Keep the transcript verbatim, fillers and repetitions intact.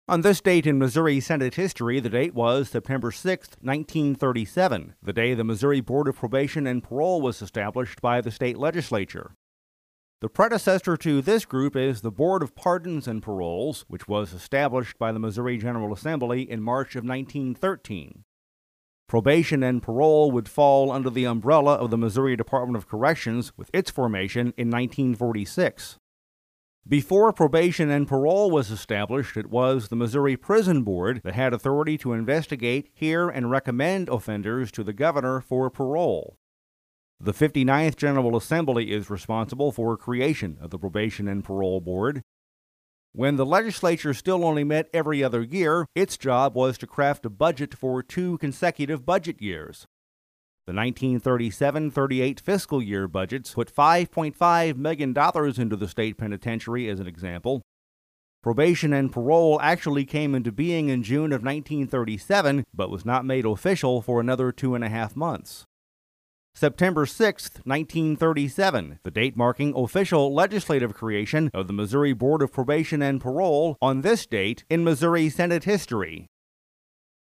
On this date in Missouri Senate history, the date was September sixth, nineteen thirty-seven, the day the Missouri Board of Probation and Parole was established by the state legislature. The predecessor to this group is the Board of Pardons and Paroles, which was established by the Missouri General Assembly in March of nineteen thirteen. Probation and parole would fall under the umbrella of the Missouri Department of Corrections with its formation in nineteen forty-six. Before probation and parole was established, it was the Missouri Prison Board that had authority to investigate, hear, and recommend offenders to the governor for parole. The fifty-ninth General Assembly is responsible for creation of the Probation and Parole Board. When the legislature still only met every other year, its job was to craft a budget for two consecutive budget years. The nineteen thirty-seven thirty-eight fiscal year budgets put five point five million dollars into the state penitentiary as an example. Probation and parole actually came into being in June of nineteen thirty-seven, but was not made official for another two and a half months. September sixth, nineteen thirty-seven, the date marking official legislative creation of the Missouri Board of Probation and Parole on this date in Missouri Senate history.